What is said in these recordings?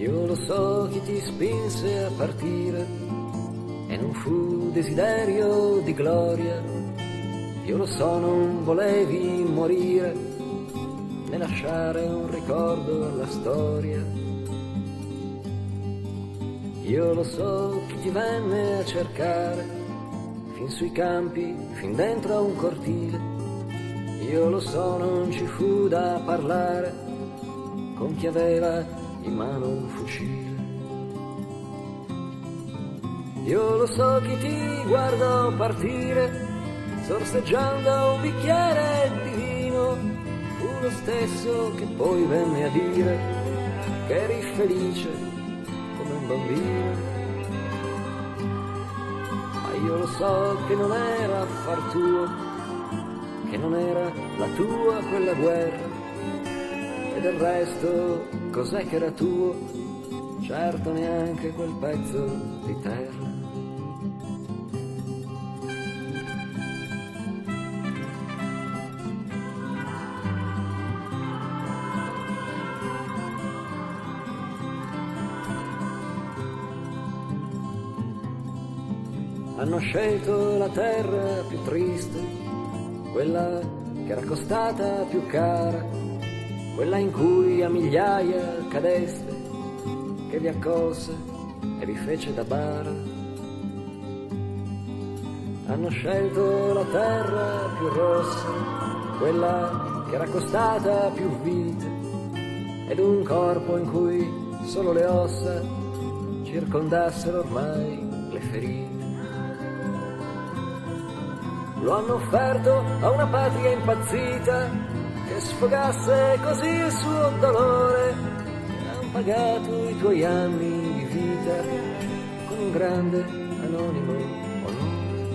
Io lo so chi ti spinse a partire e non fu desiderio di gloria. Io lo so, non volevi morire né lasciare un ricordo alla storia. Io lo so chi ti venne a cercare fin sui campi, fin dentro a un cortile. Io lo so, non ci fu da parlare con chi aveva in mano un fucile. Io lo so chi ti guardò partire sorseggiando un bicchiere di vino. Fu lo stesso che poi venne a dire che eri felice come un bambino. Ma io lo so che non era affar tuo, che non era la tua quella guerra. E del resto cos'è che era tuo? Certo neanche quel pezzo di terra. Hanno scelto la terra più triste, quella che era costata più cara, quella in cui a migliaia cadeste, che vi accolse e vi fece da bara. Hanno scelto la terra più rossa, quella che era costata più vite, ed un corpo in cui solo le ossa circondassero ormai le ferite. Lo hanno offerto a una patria impazzita che sfogasse così il suo dolore, e han pagato i tuoi anni di vita con un grande anonimo onore.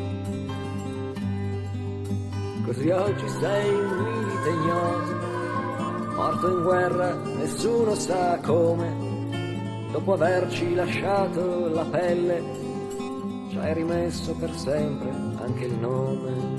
Così oggi sei un milite ignoto, morto in guerra nessuno sa come, dopo averci lasciato la pelle ci hai rimesso per sempre anche il nome.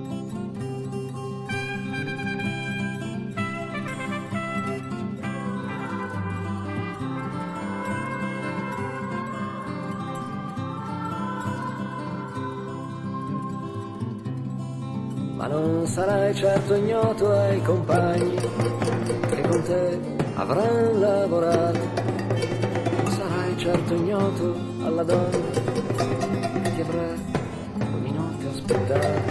Ma non sarai certo ignoto ai compagni che con te avranno lavorato. Non sarai certo ignoto alla donna che ti avrà ogni notte aspettato.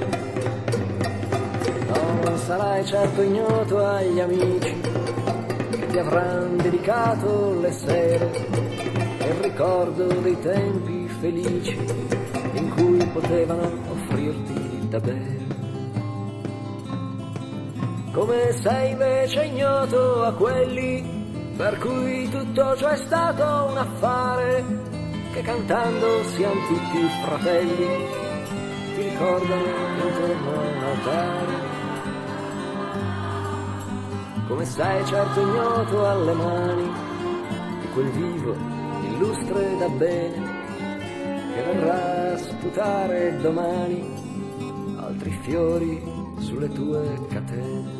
No, non sarai certo ignoto agli amici che ti avranno dedicato le sere e il ricordo dei tempi felici in cui potevano offrirti da bere. Come sei invece ignoto a quelli per cui tutto ciò è stato un affare, che cantando siamo tutti fratelli, ti ricordano intorno a un altare. Come sei certo ignoto alle mani di quel vivo illustre da bene che verrà a sputare domani altri fiori sulle tue catene.